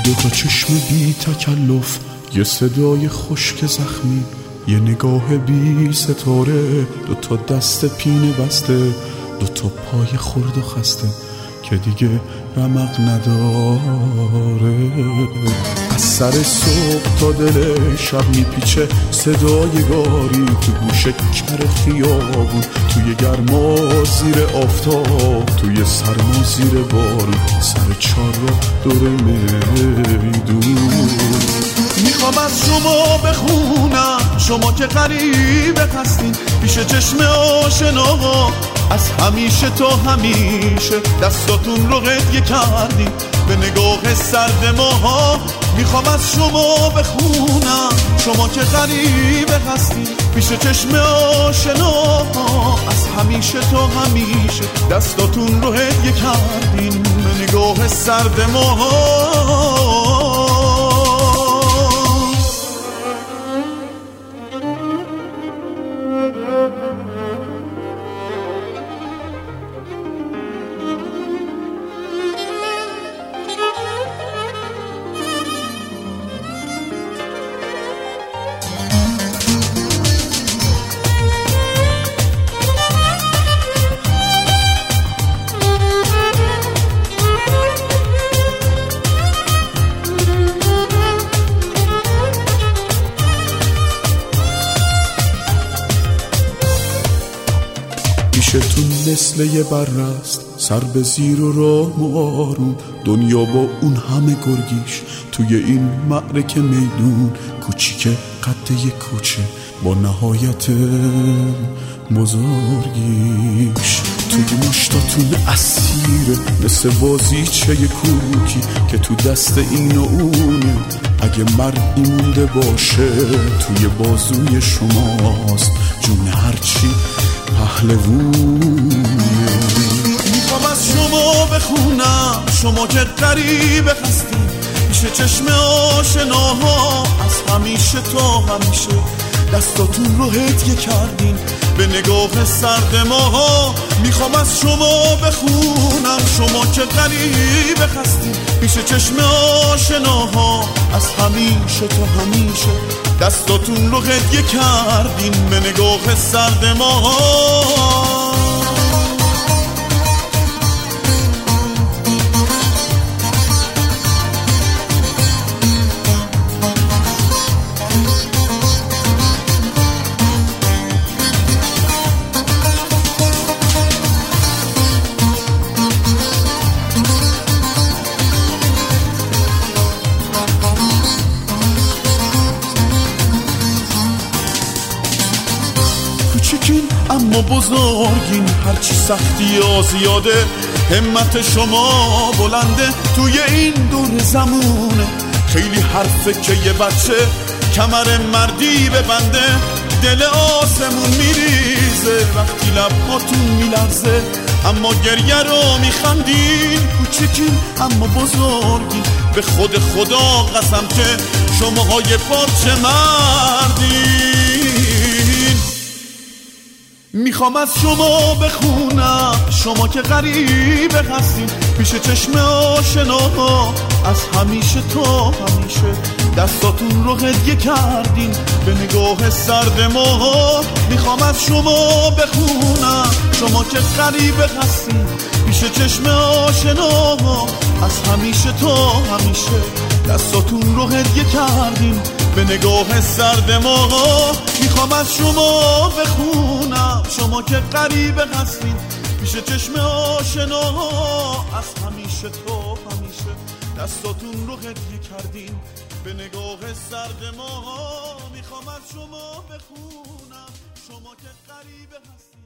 دوتا چشم بی تکلف، یه صدای خشک زخمی، یه نگاه بی ستاره، دوتا دست پینه بسته، دوتا پای خرد و خسته که دیگه رمق نداره. از سر صبح تا دل شب میپیچه صدای گاری، تو گوش کر خیابون، توی گرما زیر آفتاب، توی سرما زیر بارون، سر چار را دور میدون. میخوام از شما بخونم، شما که غریبه هستین پیش چشم آشناها، از همیشه تا همیشه دستاتون رو هدیه کردین به نگاه سرد ماها. میخوام از شما بخونم، شما که غریبه هستین پیش چشم آشناها، از همیشه تا همیشه دستاتون رو هدیه کردین به نگاه سرد ماها. پیشتون مثل یه برست، سر به زیر و راه و آروم، دنیا با اون همه گرگیش توی این معرکه میدون، کوچیک قد یه کوچه با نهایت بزرگیش. توی مشتاتون اسیره مثل بازیچه کوکی که تو دست این و اونه، اگه مردی مونده باشه توی بازوی شماست، جون هرچی پهلوونه. میخوام از شما بخونم، شما که غریبه هستین پیش چشم آشناها، از همیشه تا همیشه دستاتون رو هدیه کردین به نگاه سرد ماها. میخوام از شما بخونم، شما که غریبه هستین پیش چشم آشناها، از همیشه تا همیشه دستاتون رو هدیه کردین به نگاه سرد ماها. کوچیکین اما بزرگین، هرچی سختی ها زیاده همت شما بلنده توی این دور زمونه. خیلی حرفه که یه بچه کمر مردی ببنده، دل آسمون میریزه وقتی لبهاتون میلرزه، اما گریه رو میخندین. کوچیکین اما بزرگین، به خود خدا قسم که شماهای پارچه مردین. میخوام از شما بخونم، شما که غریبه هستین پیش چشم آشناها، از همیشه تا همیشه دستاتون رو هدیه کردین به نگاه سرد ماها. میخوام از شما بخونم، شما که غریبه هستین پیش چشم آشناها، از همیشه تا همیشه دستاتون رو هدیه کردین به نگاه سرد ماها. میخوام از شما بخونم، شما که غریبه هستین پیش چشم آشناها، از همیشه تا همیشه دستاتون رو هدیه کردین به نگاه سرد ماها. میخوام از شما بخونم، شما که غریبه هستین.